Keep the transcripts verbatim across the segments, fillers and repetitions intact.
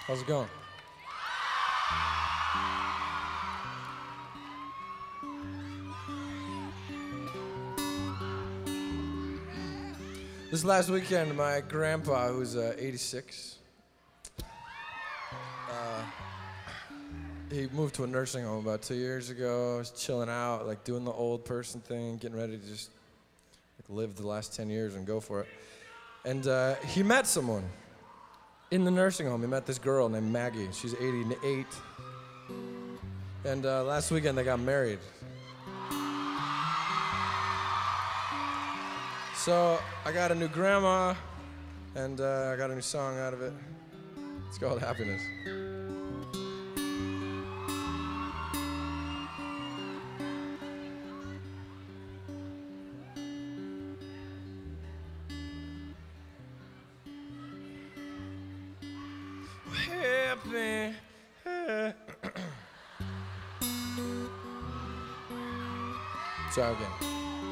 How's it going? This last weekend, my grandpa, who's uh, eighty-six, uh, he moved to a nursing home about two years ago. He's chilling out, like doing the old person thing, getting ready to just like, live the last ten years and go for it. And uh, he met someone in the nursing home. He met this girl named Maggie. She's eighty-eight. And uh, last weekend they got married. So I got a new grandma, and uh, I got a new song out of it. It's called Happiness. Happy. Try again.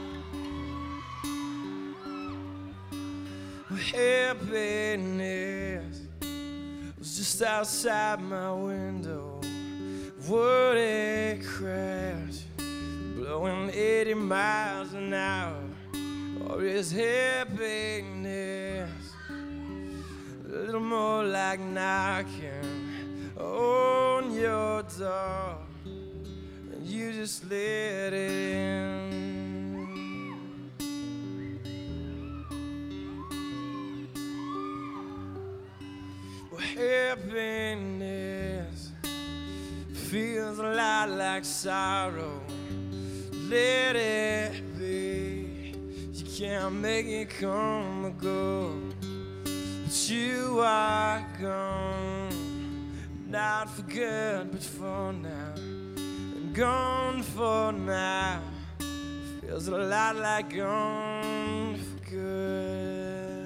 Happiness was just outside my window. Would it crash, blowing eighty miles an hour? Or is happiness a little more like knocking on your door and you just let it in? Happiness feels a lot like sorrow. Let it be. You can't make it come or go, but you are gone. Not for good, but for now. And gone for now feels a lot like gone for good.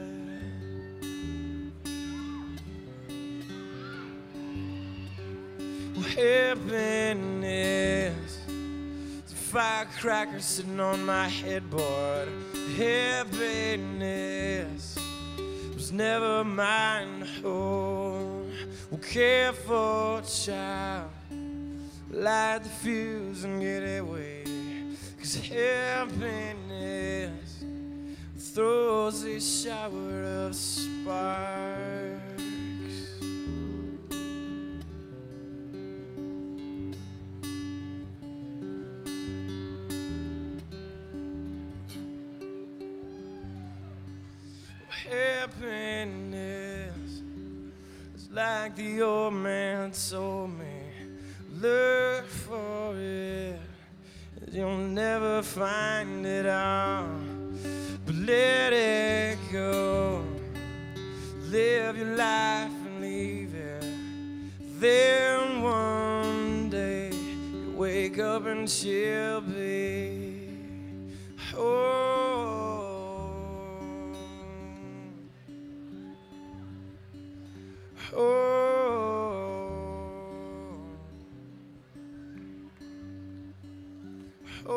Happiness, it's a firecracker sitting on my headboard. Happiness was never mine to hold. Will care for a child, light the fuse and get away. 'Cause happiness throws a shower of sparks. Happiness is like the old man told me. Look for it, you'll never find it all. But let it go. Live your life and leave it. Then one day you wake up and she'll be oh. Oh, oh,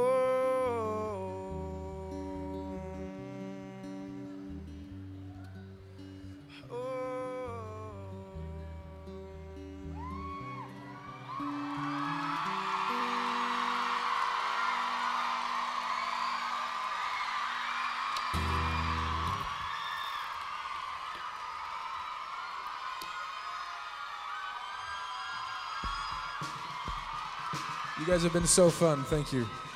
oh. You guys have been so fun. Thank you.